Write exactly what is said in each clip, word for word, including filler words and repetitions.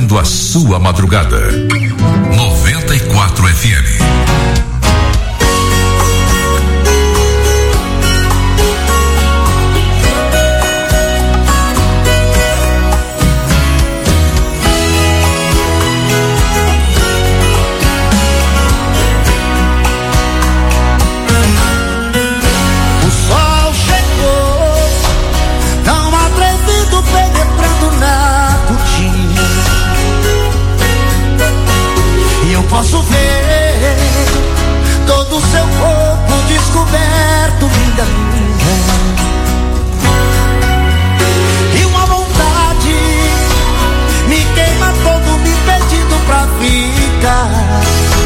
alegrando a sua madrugada. noventa e quatro F M. Posso ver todo o seu corpo descoberto, linda, linda. E uma vontade me queima todo, me pedindo pra ficar.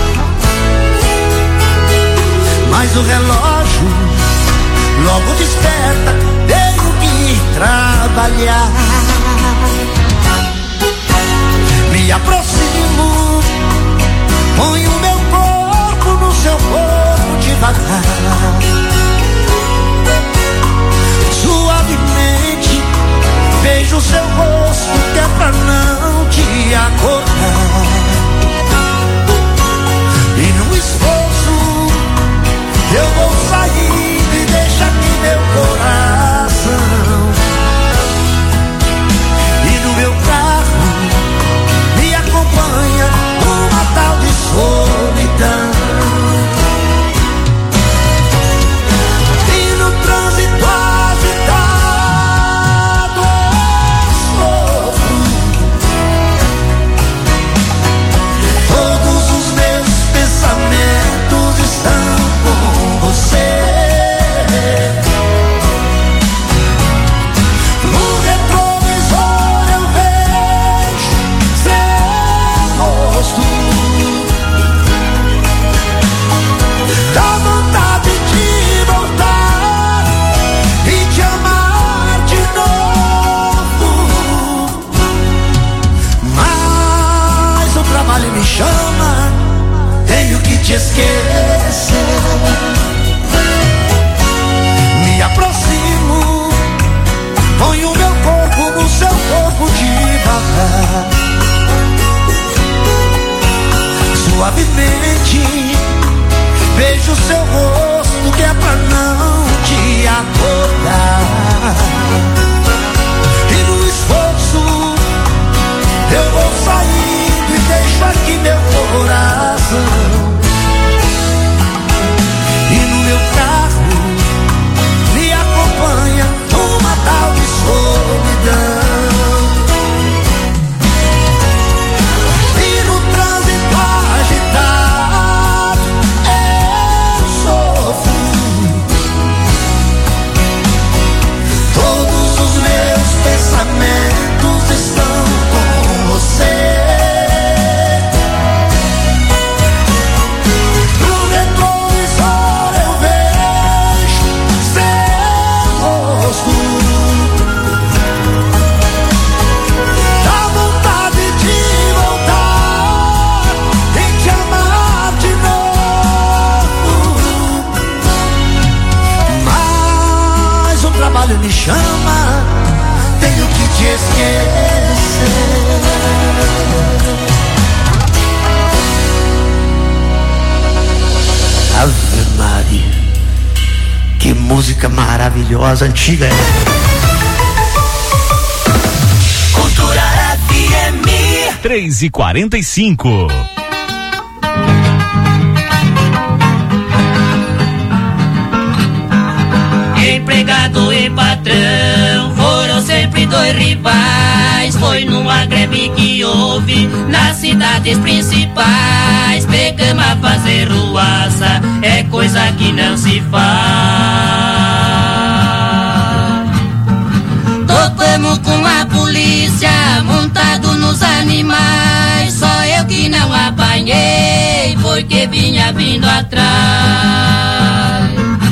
Mas o relógio logo desperta, tenho que ir trabalhar. Me aproximo, põe o meu corpo no seu corpo devagar. Suavemente beijo o seu rosto, que é pra não te acordar. E no esforço eu vou saindo e deixa aqui meu coração. E no meu carro me acompanha uma tal de solidão. E no trânsito agitado eu sofro. Todos os meus pensamentos estão com você. No retrovisor eu vejo seu rosto. Dá vontade de voltar e te amar de novo. Mas o trabalho me chama, tenho que te esquecer. Me aproximo, ponho o meu corpo no seu corpo devagar. Suavemente vejo seu rosto, que é pra não te acordar. E no esforço eu vou saindo e deixo aqui meu coração. E no meu carro me acompanha uma tal de solidão. E no trânsito agitado eu sofro. Todos os meus pensamentos estão com você. No retrovisor eu vejo seu rosto. Dá vontade de voltar e te amar de novo. Mas o trabalho me chama, tenho que te esquecer. Ave Maria, que música maravilhosa, antiga é. Cultura F M. três e quarenta e cinco. Empregado e patrão foram sempre dois rivais. Foi numa greve que houve nas cidades principais. Pegamos a fazer ruaça, é coisa que não se faz. Topamos com a polícia, montado nos animais. Só eu que não apanhei, porque vinha vindo atrás.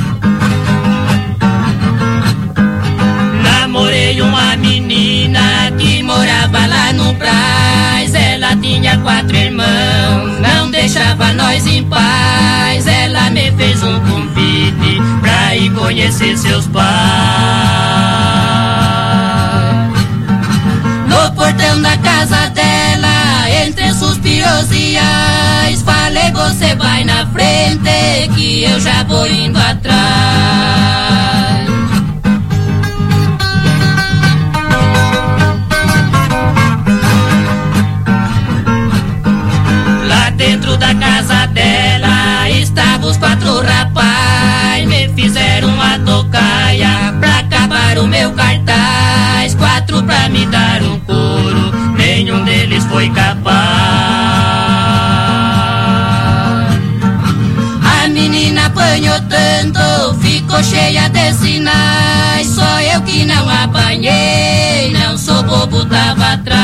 Namorei uma menina que morava lá no Brás. Ela tinha quatro irmãos, não deixava nós em paz. Ela me fez um convite pra ir conhecer seus pais. No portão da casa dela reais. Falei, você vai na frente que eu já vou indo atrás. Lá dentro da casa dela estavam os quatro rapazes, me fizeram uma tocaia pra acabar o meu cartaz. Quatro pra me dar um couro, nenhum deles foi capaz. A menina apanhou tanto, ficou cheia de sinais. Só eu que não apanhei, não sou bobo, tava atrás.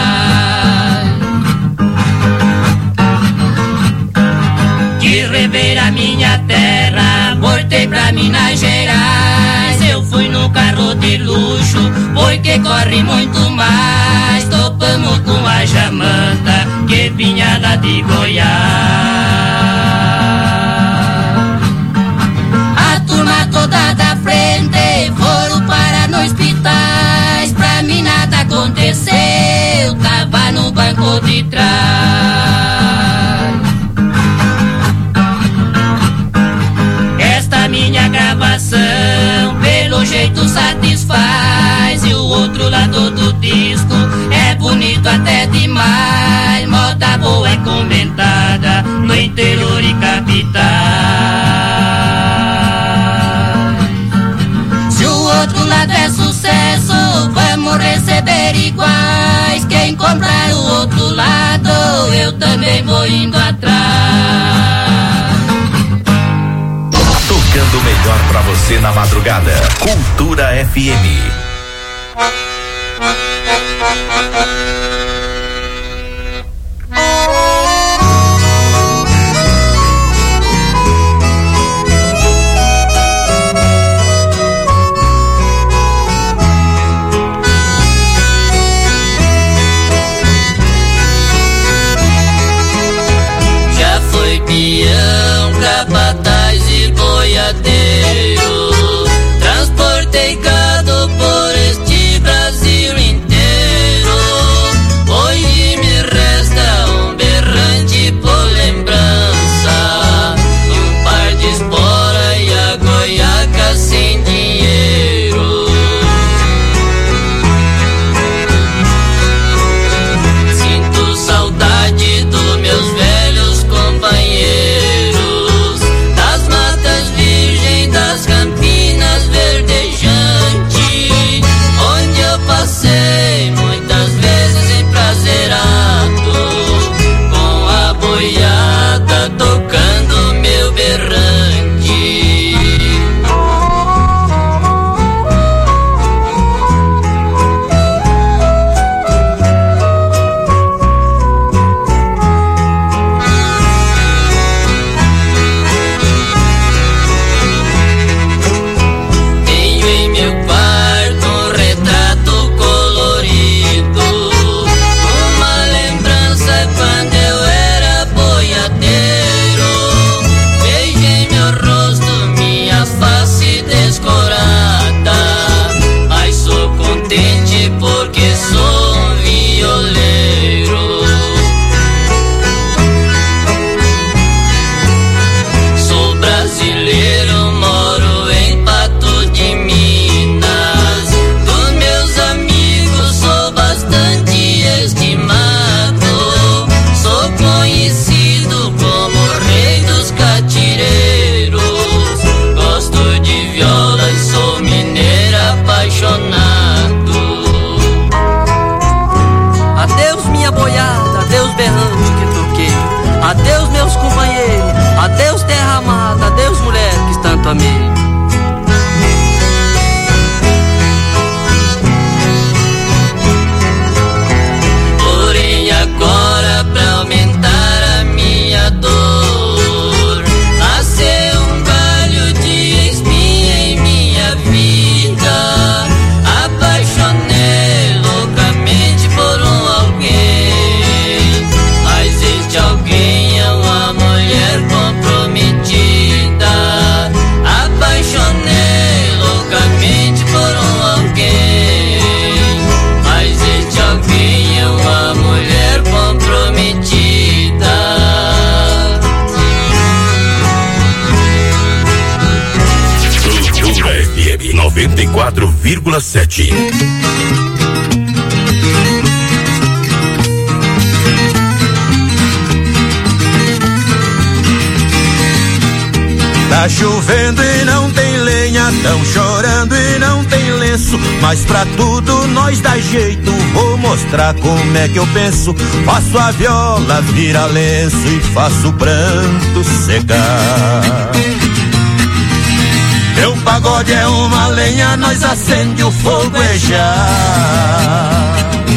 De rever a minha terra, voltei pra Minas Gerais. Eu fui no carro de luxo, porque corre muito mais. Topamos com a Jamanta, que vinha lá de Goiás. A turma toda da frente foram para no hospitais. Pra mim nada aconteceu, tava no banco de trás. Minha gravação pelo jeito satisfaz, e o outro lado do disco é bonito até demais. Moda boa é comentada no interior e capital. Se o outro lado é sucesso, vamos receber iguais. Quem comprar o outro lado, eu também vou indo atrás. Tocando o melhor pra você na madrugada. Cultura F M. Já foi peão, capataz e boiadeiro, transportei gado por este Brasil inteiro. Hoje me resta um berrante por lembrança, um par de espora e a goiaca sem dinheiro. Sinto saudade dos meus velhos companheiros, das matas virgens, das campinas verdejantes, onde eu passei muitas vezes emprazerado, com a boiada tocando meu berrante. Tenho em meu quarto um retrato colorido, uma lembrança quando eu era boiadeiro. Beijei meu rosto, minha face descorada, mas sou contente porque sou um violeiro. Sou brasileiro, moro em Pato de Minas. Dos meus amigos sou bastante estimado, sou conhecido como o rei dos catireiros. Gosto de viola e sou mineiro apaixonado. Adeus minha boiada, adeus berrante que toquei, adeus meus companheiros, adeus terra amada, adeus mulher que tanto amei. Porém agora, pra aumentar a minha dor, nasceu um galho de espinha em minha vida. Apaixonei loucamente por um alguém, mas este alguém é uma mulher comprometida. Apaixonei quatro vírgula sete. Tá chovendo e não tem lenha, tão chorando e não tem lenço, mas pra tudo nós dá jeito, vou mostrar como é que eu penso. Faço a viola virar lenço e faço o pranto secar. Meu pagode é uma lenha, nós acende o fogo é já.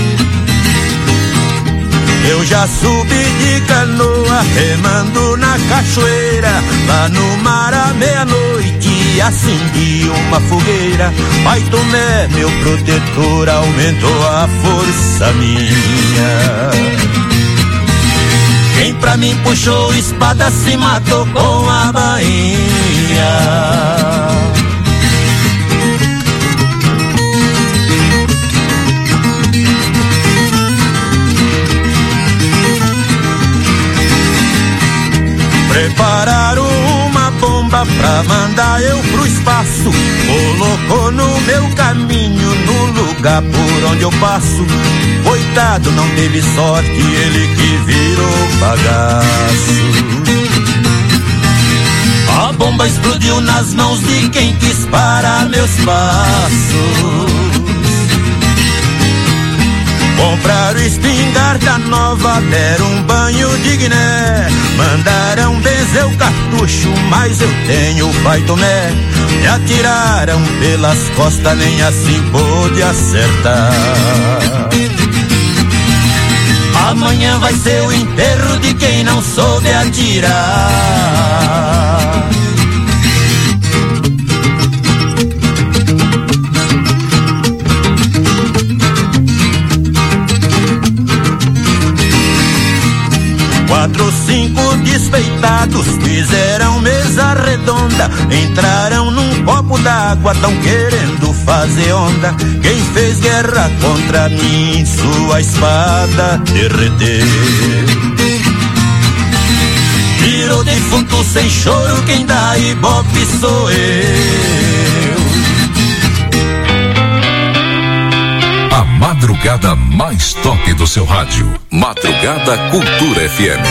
Eu já subi de canoa, remando na cachoeira, lá no mar à meia-noite, acendi uma fogueira. Pai Tomé, meu protetor, aumentou a força minha. Quem pra mim puxou espada se matou com a bainha. Prepararam uma bomba pra mandar eu pro espaço. Colocou no meu caminho, no lugar por onde eu passo. Coitado, não teve sorte, ele que virou bagaço. A bomba explodiu nas mãos de quem quis parar meus passos. Compraram espingarda nova, deram um banho de Guiné, mandaram benzer o cartucho, mas eu tenho o Pai Tomé. Me atiraram pelas costas, nem assim pôde acertar. Amanhã vai ser o enterro de quem não soube atirar. Quatro, cinco despeitados fizeram mesa redonda, entraram num copo d'água, tão querendo fazer onda. Quem fez guerra contra mim, sua espada derreter. Virou defunto sem choro, quem dá ibope sou eu. A madrugada mais top do seu rádio. Madrugada Cultura F M.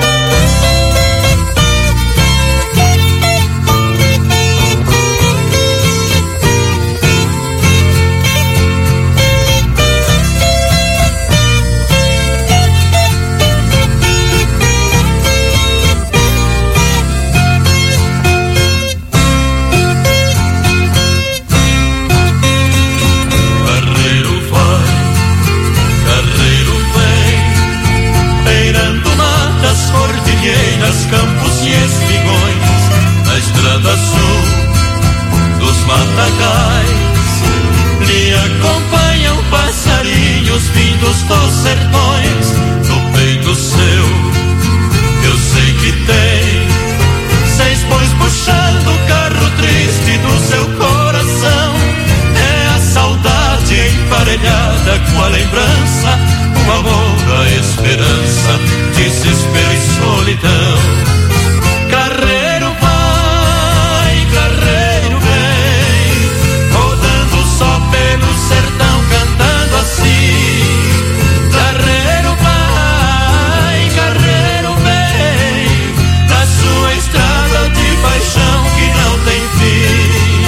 Campos e espigões, na estrada sul dos matagais, me acompanham passarinhos vindos dos sertões. No peito seu, eu sei que tem seis bois puxando o carro triste do seu coração. É a saudade emparelhada com a lembrança, o amor, a esperança, desespero e solidão. Carreiro vai, carreiro vem, rodando só pelo sertão, cantando assim. Carreiro vai, carreiro vem, na sua estrada de paixão que não tem fim.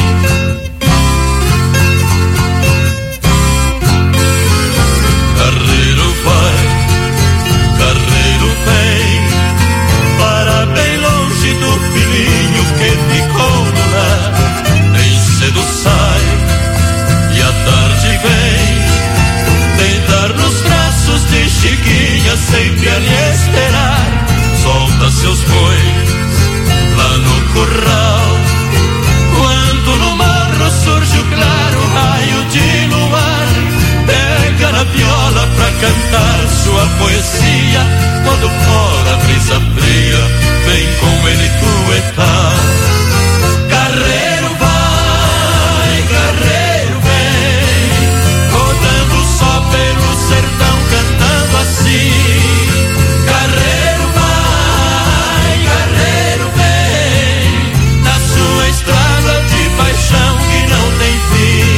Carreiro vai, carreiro vem, para bem longe do filhinho que ficou no lar. Bem cedo sai e à tarde vem, deitar nos braços de Chiquinha, sempre a lhe esperar. Solta seus bois lá no curral, quando no morro surge o claro raio de luar. Pega na viola pra cantar sua poesia, quando fora a brisa fria vem com ele tuetar. Carreiro vai, carreiro vem, rodando só pelo sertão, cantando assim. Carreiro vai, carreiro vem, na sua estrada de paixão que não tem fim.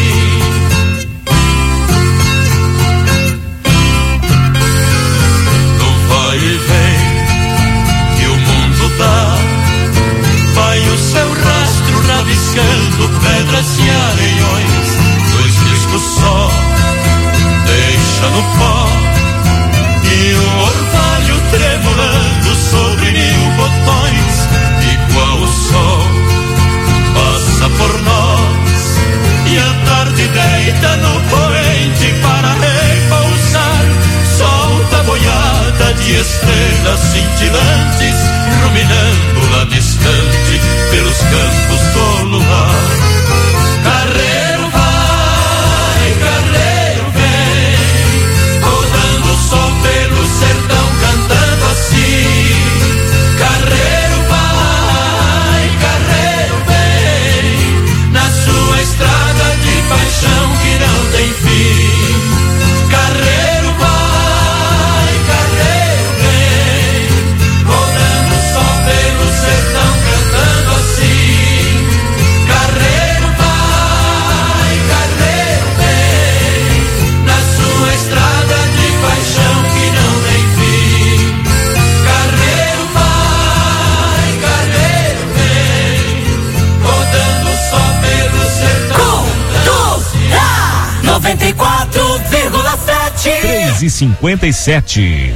noventa e quatro vírgula sete. três e cinquenta e sete.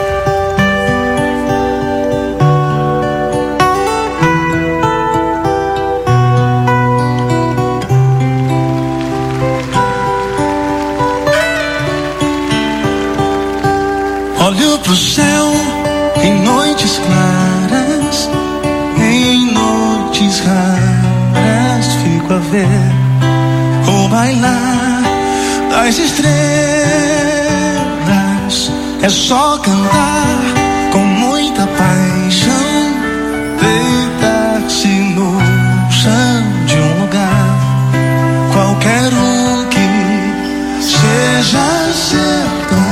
Olho pro céu em noites claras, em noites raras fico a ver o bailar das estrelas. É só cantar com muita paixão, deitar-se no chão de um lugar, qualquer um que seja sertão.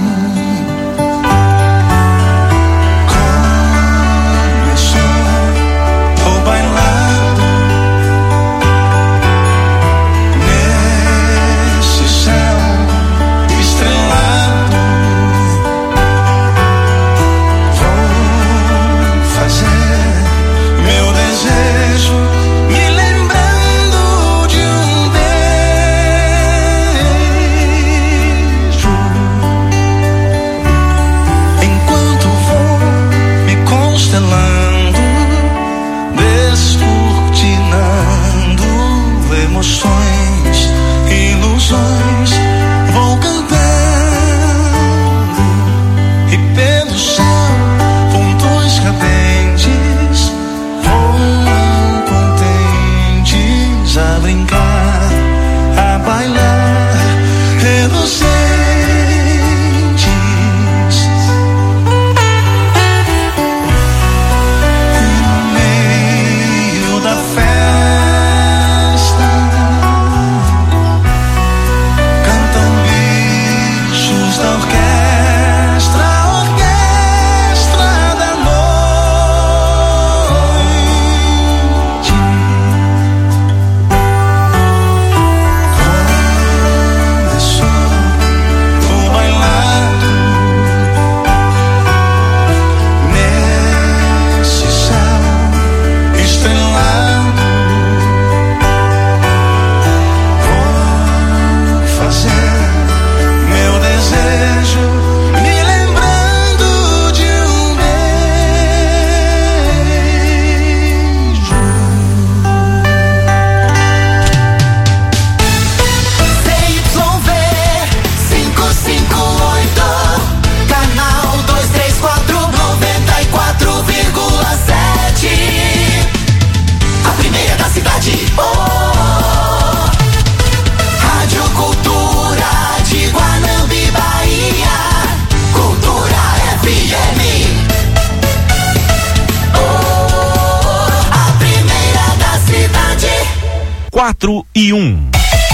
Quatro e um.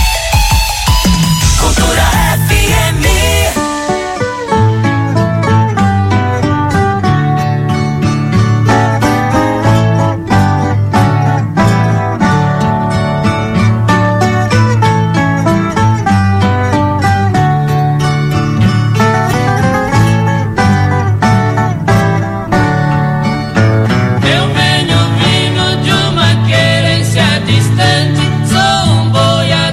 Cultura F M. Eu venho vindo de uma querência distante, sou um boiadeiro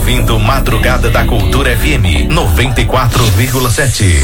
ouvindo Madrugada da Cultura F M noventa e quatro vírgula sete.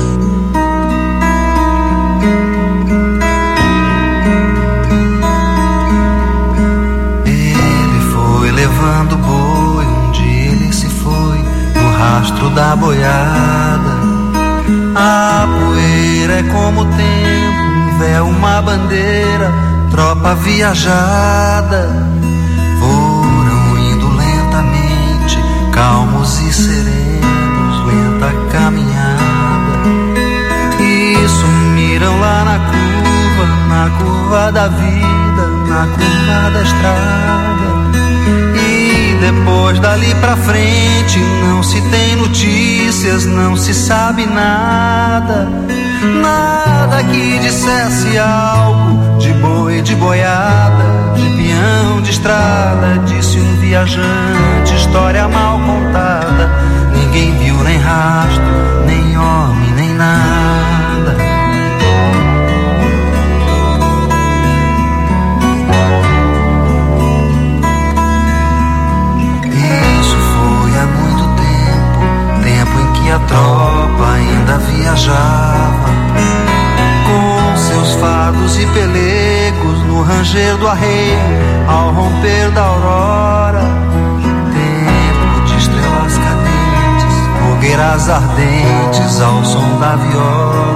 Levando boi, um dia ele se foi no rastro da boiada. A poeira é como o tempo, um véu, uma bandeira, tropa viajada. Foram indo lentamente, calmos e serenos, lenta caminhada. E sumiram lá na curva, na curva da vida, na curva da estrada. Depois dali pra frente não se tem notícias, não se sabe nada. Nada que dissesse algo de boi, de boiada, de peão, de estrada. Disse um viajante, história mal contada. Ninguém viu nem rastro, nem homem, nem nada. A tropa ainda viajava com seus fardos e pelegos no ranger do arreio ao romper da aurora. Tempo de estrelas cadentes, fogueiras ardentes ao som da viola.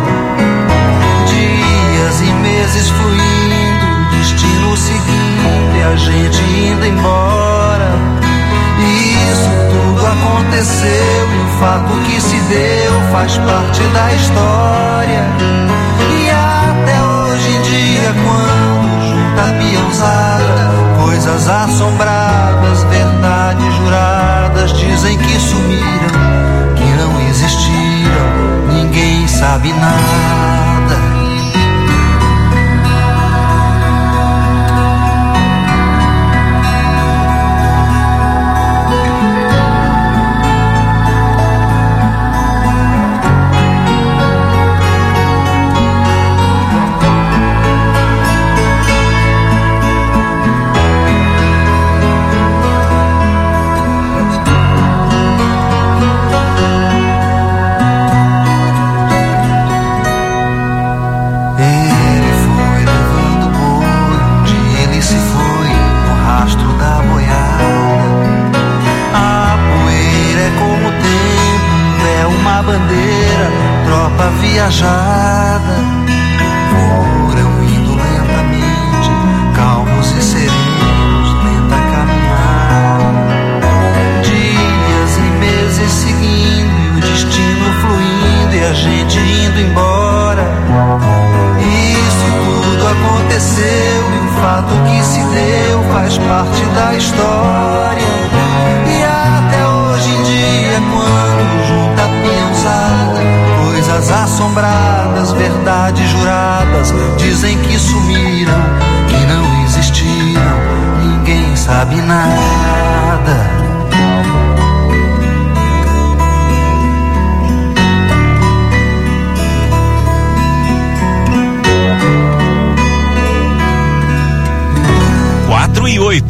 Dias e meses fluindo, destino seguindo e a gente indo embora. Isso tudo aconteceu e o fato que se deu faz parte da história. E até hoje em dia, quando junta a peãozada, coisas assombradas, verdades juradas, dizem que sumiram, que não existiram, ninguém sabe nada. Viajada, foram indo lentamente, calmos e serenos, lenta caminhada. Dias e meses seguindo e o destino fluindo e a gente indo embora. Isso tudo aconteceu e o fato que se deu faz parte da história. E até hoje em dia, quando junta a peãozada, coisas assombradas, verdades juradas, dizem que sumiram, que não existiram, ninguém sabe nada. Quatro e oito.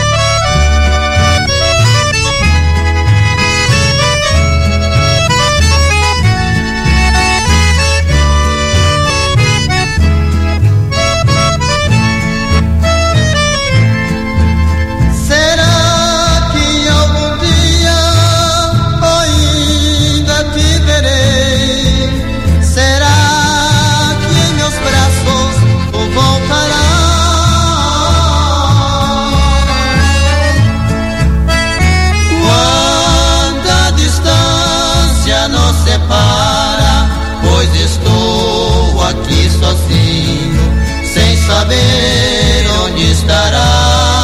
Pois estou aqui sozinho, sem saber onde estará.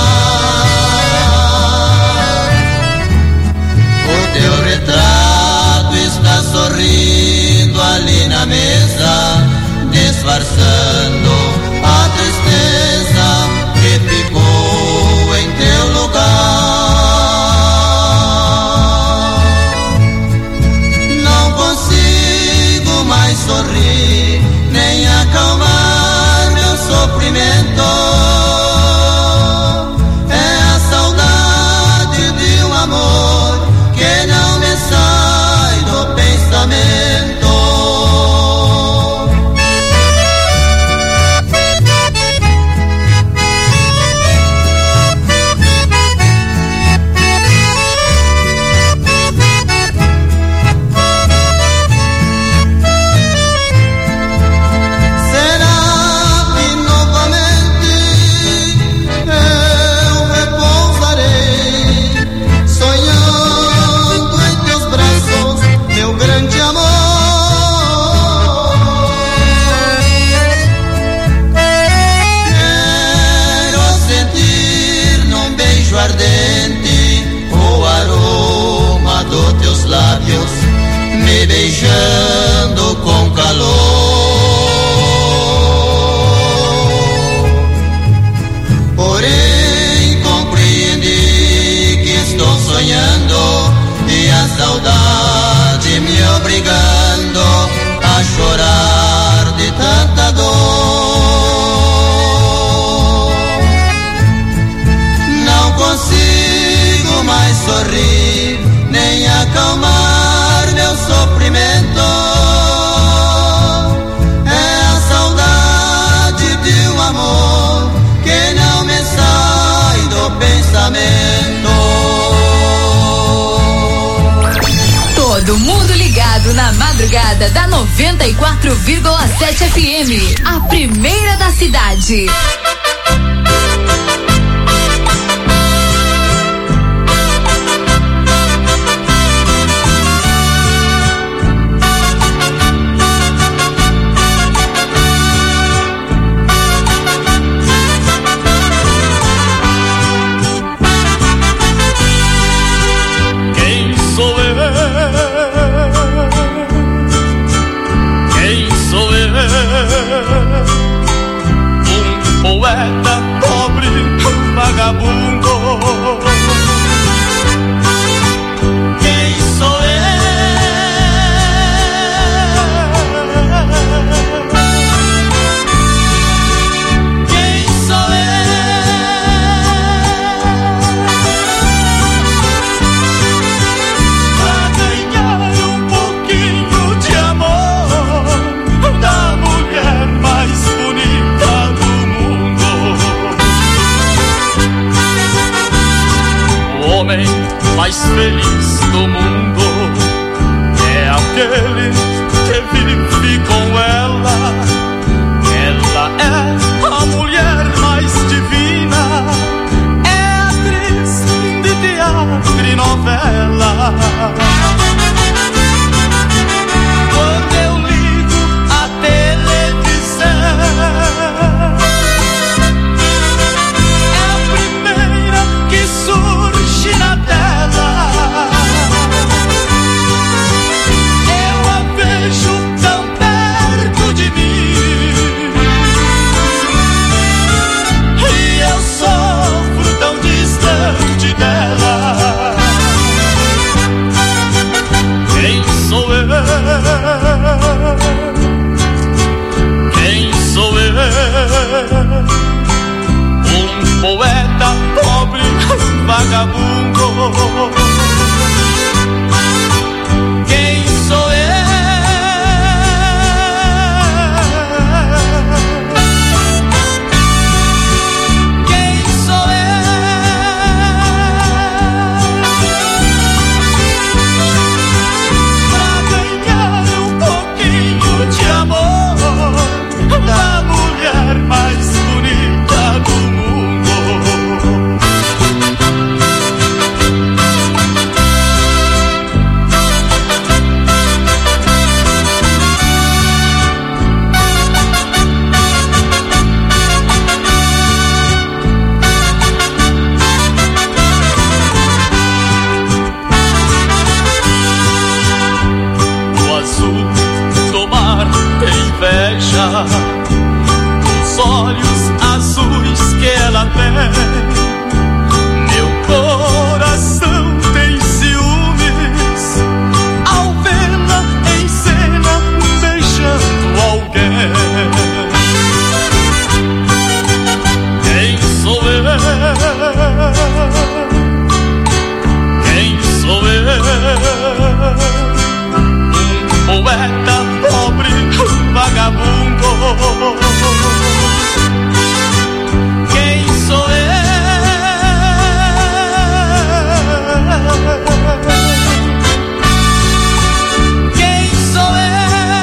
O teu retrato está sorrindo ali na mesa, disfarçando a tristeza que ficou em teu lugar. Sorrir, nem acalmar meu sofrimento. É a saudade de um amor casamento. Todo mundo ligado na madrugada da noventa e quatro vírgula sete F M, a primeira da cidade. Poeta pobre, vagabundo. Quem sou eu? Quem sou eu? Pra ganhar um pouquinho de amor da mulher mais bonita do homem mais feliz do mundo é aquele que vive com ela. Ela é a mulher mais divina, é atriz de teatro e novela. Quando eu ligo a televisão, na tela eu a vejo tão perto de mim e eu sofro tão distante dela. Quem sou eu? Quem sou eu? Um poeta pobre, vagabundo. Quem sou eu? Quem sou eu? Pra ganhar um pouquinho de amor da mulher mais bonita do mundo. Os olhos azuis que ela tem, meu coração tem ciúmes ao vê-la em cena beijando alguém. Quem sou eu? Quem sou eu? Um poeta pobre, vagabundo. Quem sou eu? Quem sou eu?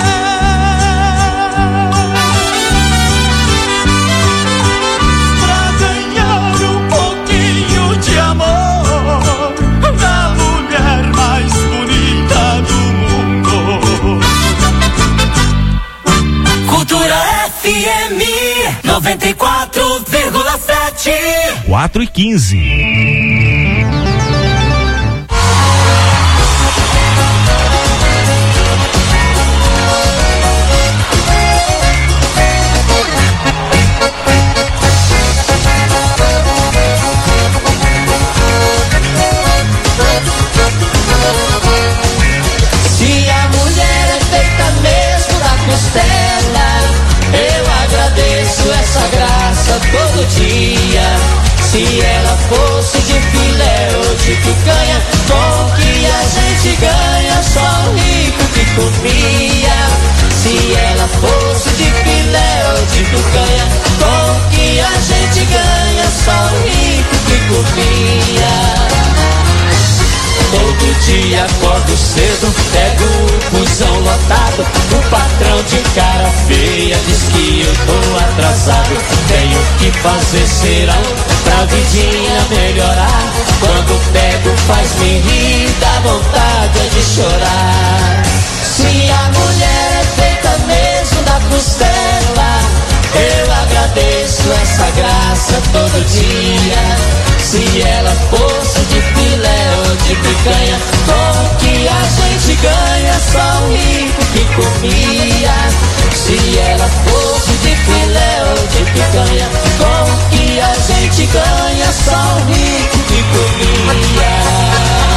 Pra ganhar um pouquinho de amor da mulher mais bonita do mundo. Cultura F M noventa e quatro vírgula sete. quatro e quinze. Se a mulher é feita mesmo da costela, eu agradeço essa graça todo dia. Se ela fosse de filé ou de picanha, com que a gente ganha, só o rico que comia. Se ela fosse de filé ou de picanha, com que a gente ganha, só o rico que comia. Todo dia acordo cedo, pego o busão lotado. O patrão de cara feia diz que eu tô atrasado. Tenho que fazer serão pra vidinha melhorar. Quando pego faz-me rir, dá vontade de chorar. Se a mulher é feita mesmo da costela, eu agradeço essa graça todo dia. Se ela fosse de filé ou de picanha, com o que a gente ganha, só o rico que comia. Se ela fosse de filé ou de picanha, com o que a gente ganha, só o rico que comia.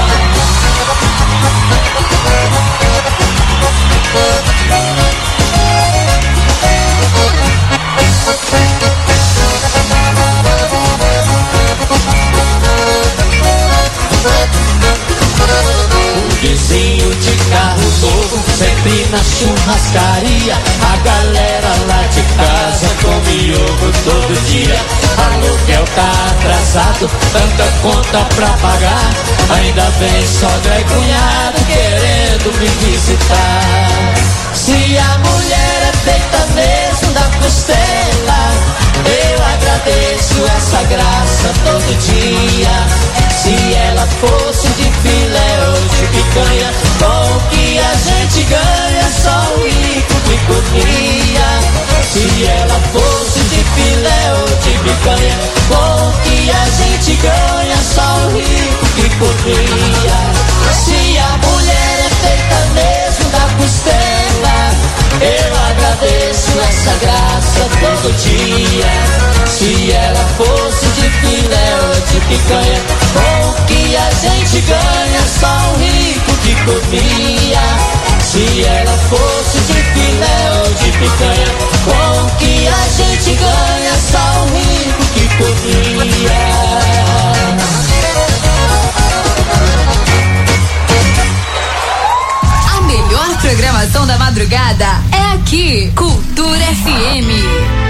O vizinho de carro novo, sempre na churrascaria. A galera lá de casa come ovo todo dia. Aluguel tá atrasado, tanta conta pra pagar. Ainda vem sogra e cunhado querendo me visitar. Se a mulher é feita mesmo da costela, eu agradeço essa graça todo dia. Se ela fosse de filé ou de picanha, com o que a gente ganha, só o rico que comia. Se ela fosse de filé ou de picanha, com o que a gente ganha, só o rico que comia. Se a mulher é feita mesmo da costela, eu agradeço essa graça todo dia. Se ela fosse de filé ou de picanha, com o que a gente ganha, só o rico que comia. Se ela fosse de filé ou de picanha, com o que a gente ganha, só o rico que comia. A melhor programação da madrugada é aqui, Cultura F M.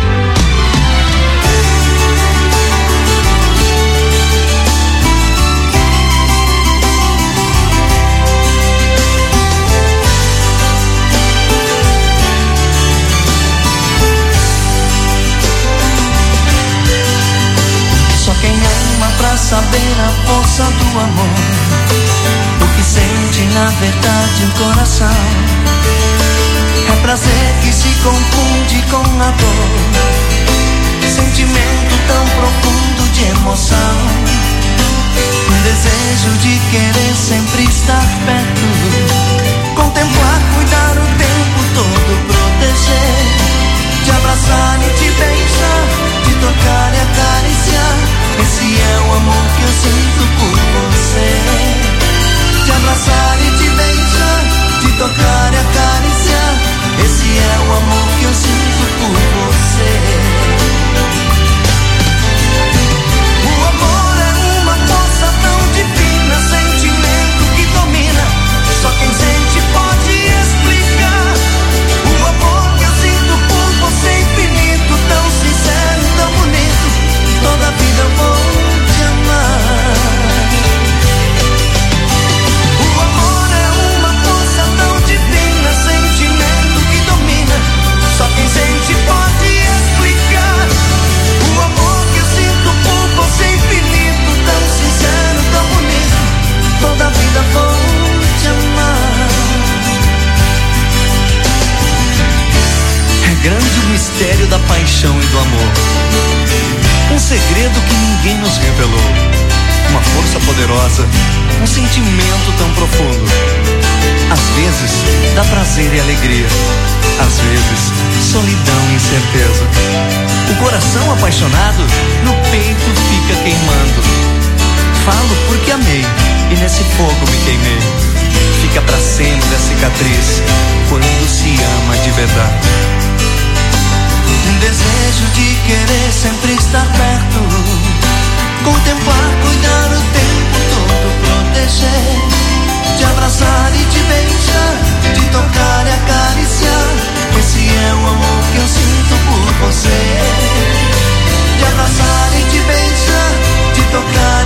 Pra saber a força do amor, o que sente na verdade o coração. É prazer que se confunde com a dor, sentimento tão profundo de emoção. Um desejo de querer sempre estar perto, contemplar, cuidar o tempo todo, proteger, de abraçar e te beijar, de tocar e acariciar. Esse é o amor que eu sinto por você. De abraçar e te beijar, de tocar e acariciar. Esse é o amor que eu sinto por você. O amor é uma força tão divina, sentimento que domina. Só quem sente pode explicar. O amor que eu sinto por você, infinito, tão sincero, tão bonito. Toda a vida eu vou te amar. O amor é uma força tão divina, sentimento que domina. Só quem sente pode explicar. O amor que eu sinto por você, infinito, tão sincero, tão bonito. Toda a vida vou te amar. É grande o mistério da paixão e do amor. Um segredo que ninguém nos revelou. Uma força poderosa, um sentimento tão profundo. Às vezes dá prazer e alegria, às vezes solidão e incerteza. O coração apaixonado no peito fica queimando. Falo porque amei e nesse fogo me queimei. Fica pra sempre a cicatriz quando se ama de verdade. Um desejo de querer sempre estar perto, contemplar, cuidar o tempo todo, proteger, de abraçar e te beijar, de tocar e acariciar. Esse é o amor que eu sinto por você. De abraçar e te beijar, de tocar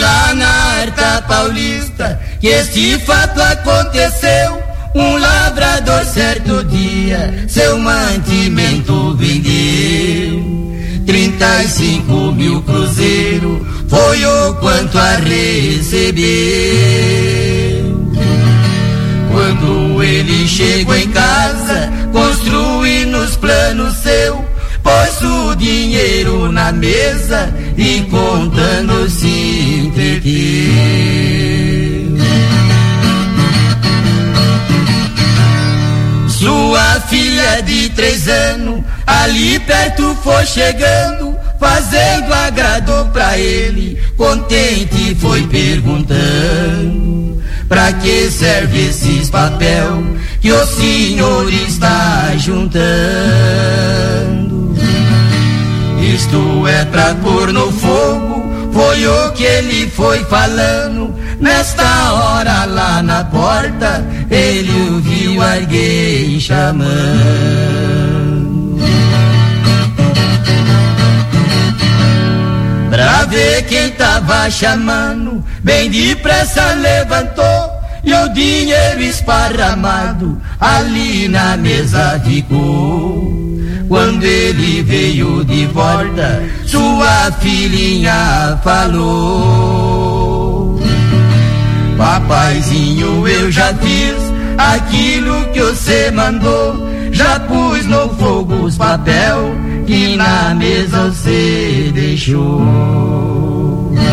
lá na Arta Paulista que este fato aconteceu. Um lavrador certo dia seu mantimento vendeu, trinta e cinco mil cruzeiro foi o quanto a receber. Quando ele chegou em casa, construiu nos planos seu, pôs o dinheiro na mesa e contando se entreteu. Sua filha de três anos ali perto foi chegando, fazendo agrado pra ele, contente foi perguntando: pra que serve esses papel que o senhor está juntando? Isto é pra pôr no fogo, foi o que ele foi falando. Nesta hora lá na porta ele ouviu alguém chamando. Pra ver quem tava chamando, bem depressa levantou e o dinheiro esparramado ali na mesa ficou. Quando ele veio de volta, sua filhinha falou: papaizinho, eu já fiz aquilo que você mandou, já pus no fogo os papel que na mesa você deixou.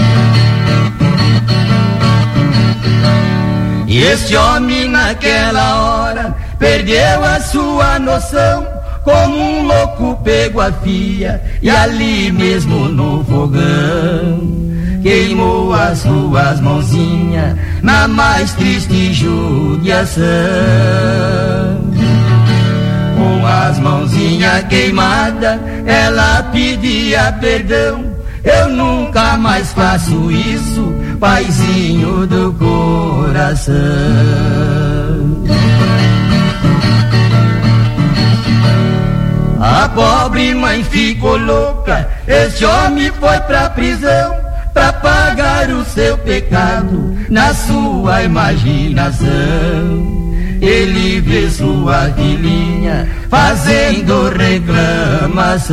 E esse homem naquela hora perdeu a sua noção, como um louco pegou a fia e ali mesmo no fogão queimou as suas mãozinhas na mais triste judiação. Com as mãozinhas queimadas ela pedia perdão: eu nunca mais faço isso, paizinho do coração. A pobre mãe ficou louca, esse homem foi pra prisão pra pagar o seu pecado na sua imaginação. Ele vê sua filhinha fazendo reclamação,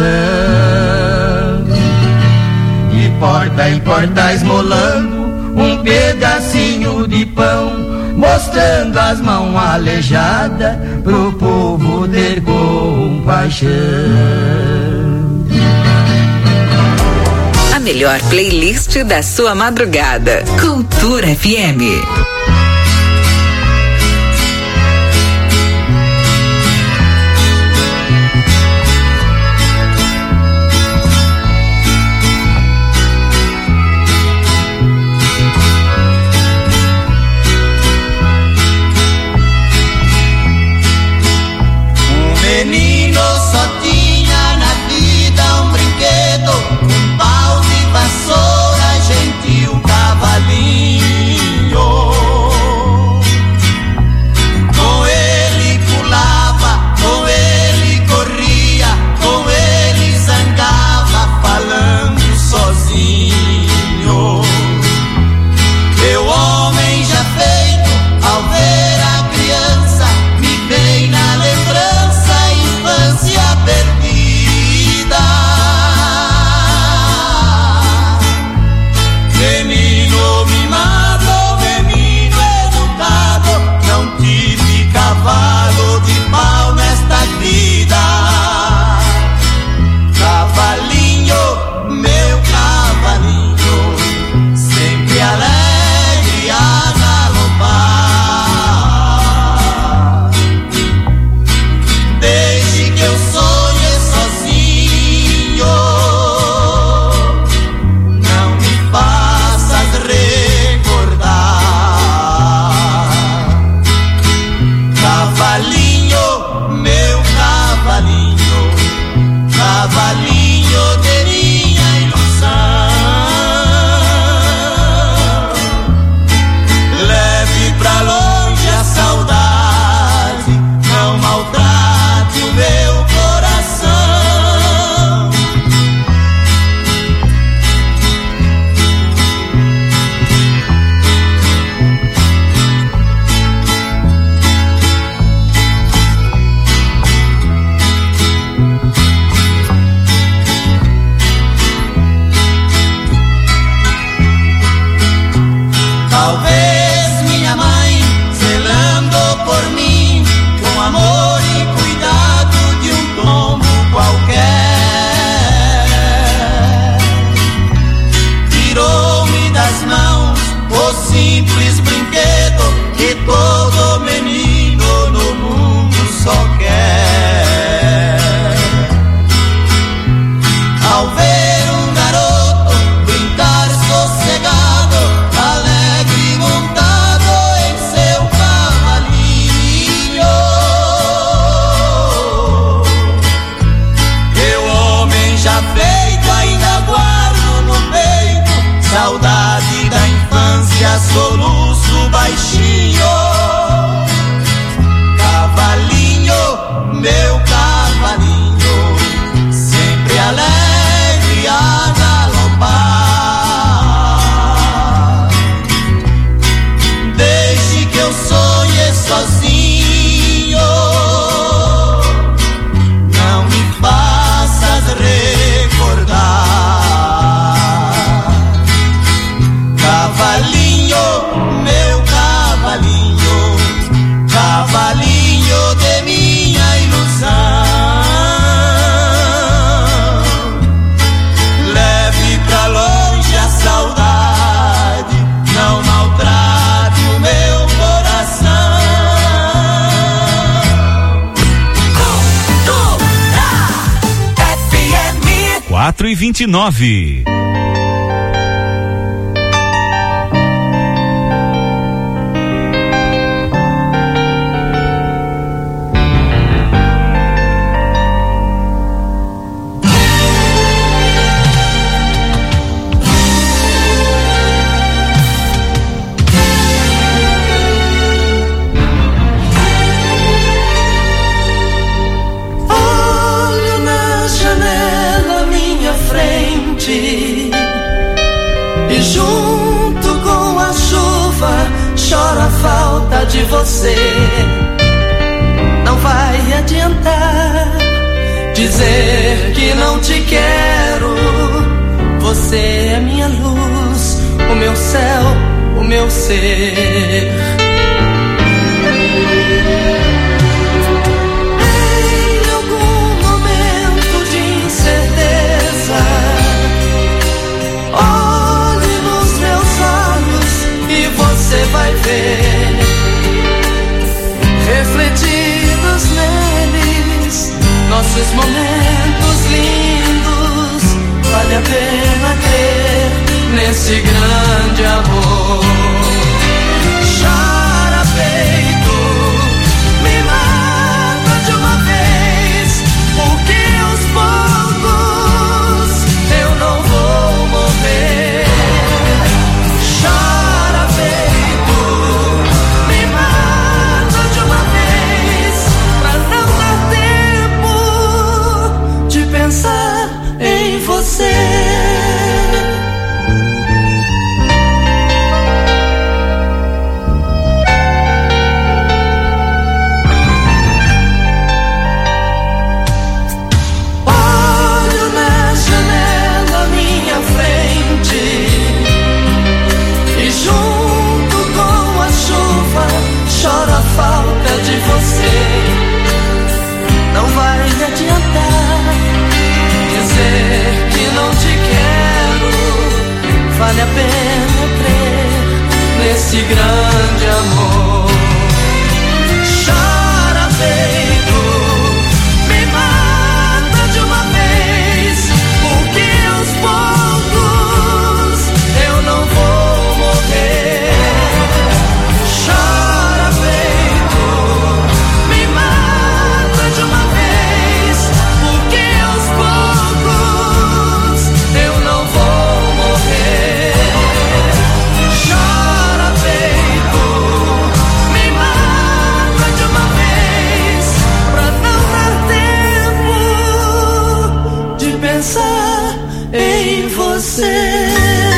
de porta em porta esmolando um pedacinho de pão, mostrando as mãos aleijadas pro povo ter compaixão. A melhor playlist da sua madrugada. Cultura F M. Menino só tinha na vida um brinquedo, um pau de vassoura, gente, um cavalinho. quatro e vinte e nove. E junto com a chuva chora a falta de você. Não vai adiantar dizer que não te quero. Você é minha luz, o meu céu, o meu ser. Em algum momento de incerteza, olhe nos meus olhos e você vai ver, refletidos neles, nossos momentos lindos. Vale a pena crer nesse grande amor. Chora peito, me mata de uma vez, porque aos poucos eu não vou morrer. Chora peito, me mata de uma vez, pra não dar tempo de pensar em você. Chora a falta de você. Não vai adiantar dizer que não te quero. Vale a pena crer nesse grande amor. Chora peito, me mata de uma vez, porque aos poucos eu não vou morrer. Chora peito, me mata de uma vez, porque aos poucos eu não vou morrer. Chora peito, me mata de uma vez, pra não dar tempo de pensar em você.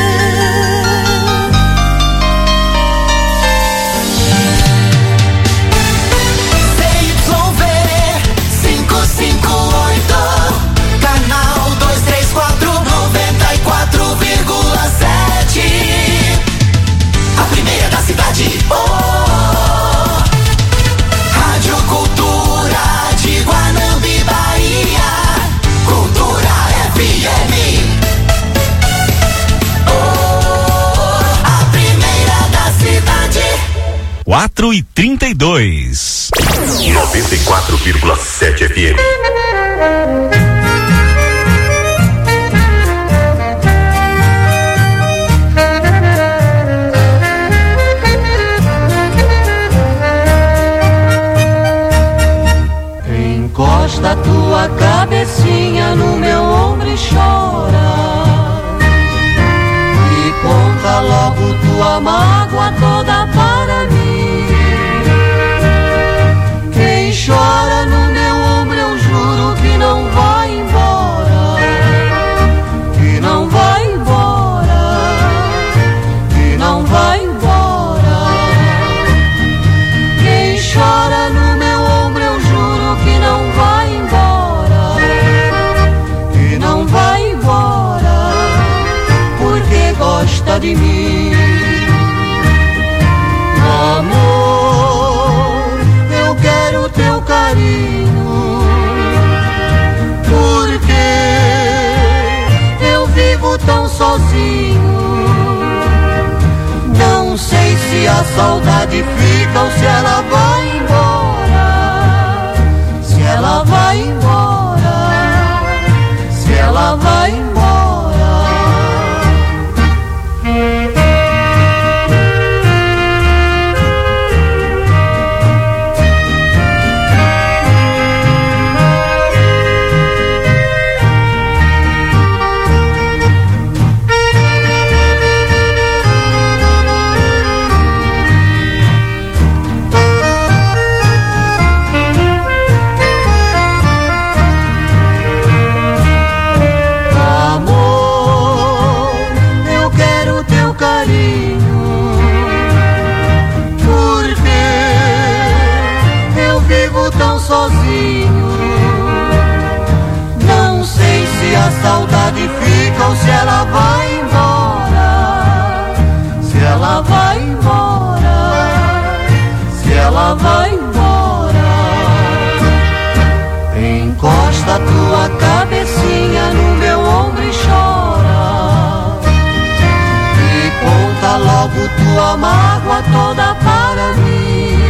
Oh, Rádio Cultura de Guanambi, Bahia, Cultura F M. Oh, a primeira da cidade. quatro e trinta e dois. noventa e quatro vírgula sete F M. Encosta tua cabecinha no meu ombro e chora, e conta logo tua mágoa toda para mim. Quem chora no meu ombro eu juro que não vai embora, que não vai embora, que não vai embora. Quem chora no meu ombro eu juro que não vai embora, que não vai embora, porque gosta de mim. Amor, eu quero teu carinho, porque eu vivo tão sozinho. Não sei se a saudade fica ou se ela vai embora. Se ela vai embora, se ela vai embora. sozinho. Não sei se a saudade fica ou se ela vai embora. Se ela vai embora, se ela vai embora. Encosta a tua cabecinha no meu ombro e chora. E conta logo tua mágoa toda para mim.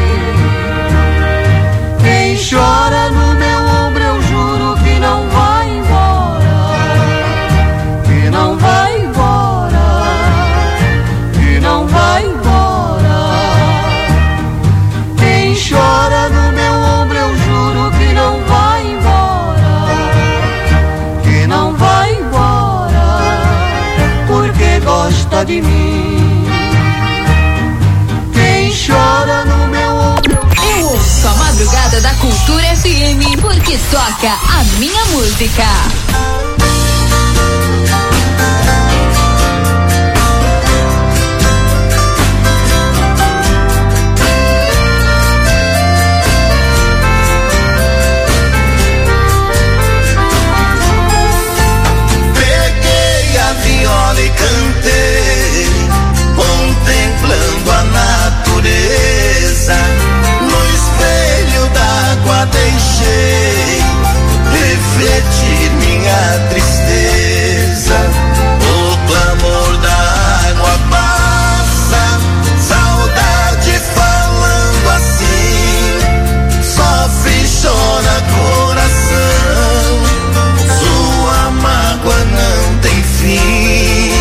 Quem chora no meu ombro eu juro que não vai embora. Que não vai embora. Que não vai embora. Quem chora no meu ombro eu juro que não vai embora. Que não vai embora. Porque gosta de mim. Quem chora no meu ombro. Eu ouço a Madrugada da Cultura F M porque toca a minha música. Peguei a viola e cantei, contemplando a natureza. No espelho d'água deixei refletir minha tristeza. O clamor da água passa, saudade falando assim. Sofre e chora coração, sua mágoa não tem fim.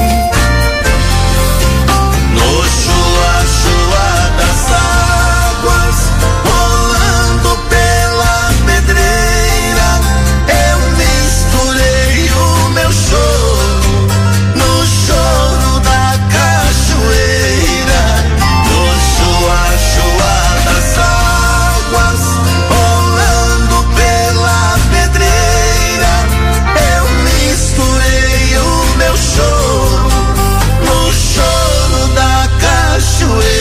No chua-chua das águas, rolando pela pedreira, eu misturei o meu choro no choro da cachoeira. No chua-chua das águas, rolando pela pedreira, eu misturei o meu choro no choro da cachoeira.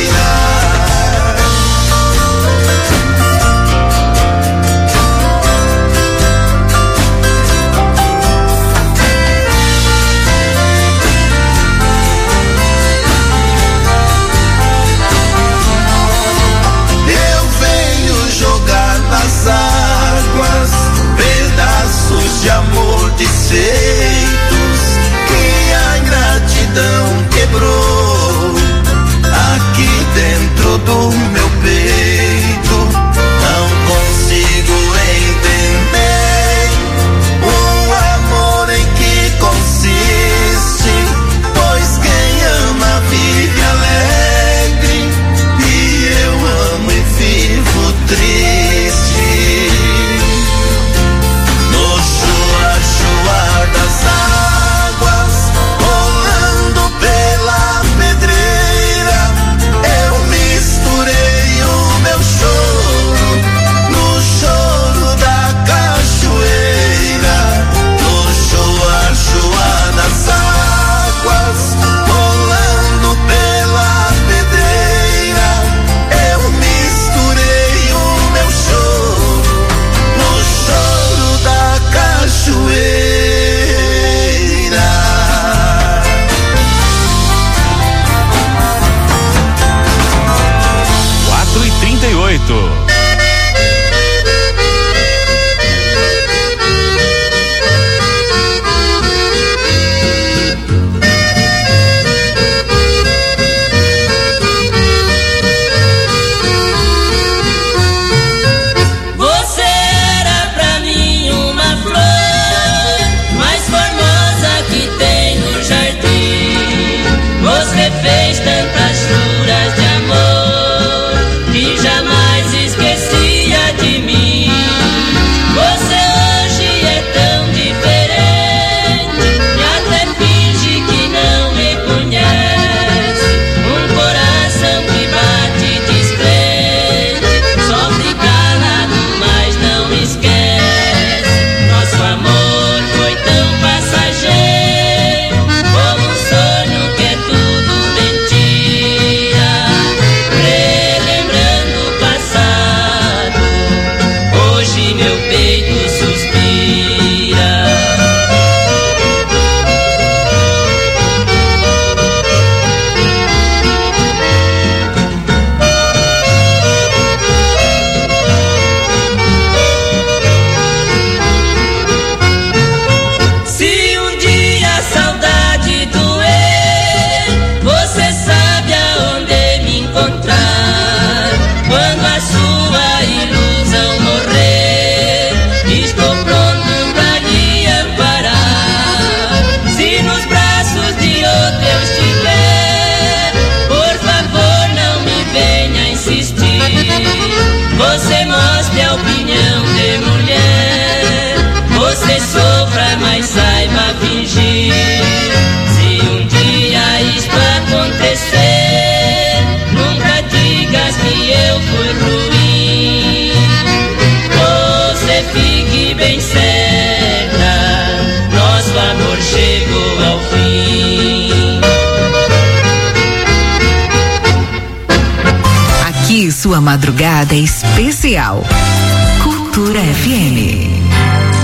Eu venho jogar nas águas pedaços de amor desfeitos que a ingratidão quebrou aqui dentro do meu peito. Não consigo entender o amor em que consiste, pois quem ama vive alegre e eu amo e vivo triste. No chua-chua das águas, rolando pela pedreira, eu misturei o meu choro no choro da cachoeira. No chua-chua das águas, rolando pela pedreira, eu misturei o meu choro no choro da cachoeira. quatro e trinta e oito. Você era pra mim uma flor mais formosa que tem no jardim. Você fez tantas juras de amor que jamais esquecia de mim. Você hoje é tão diferente e até finge que não me conhece. Um coração que bate descrente, sofre calado, mas não esquece. Nosso amor foi tão passageiro, como um sonho que é tudo mentira. sua madrugada especial. Cultura F M.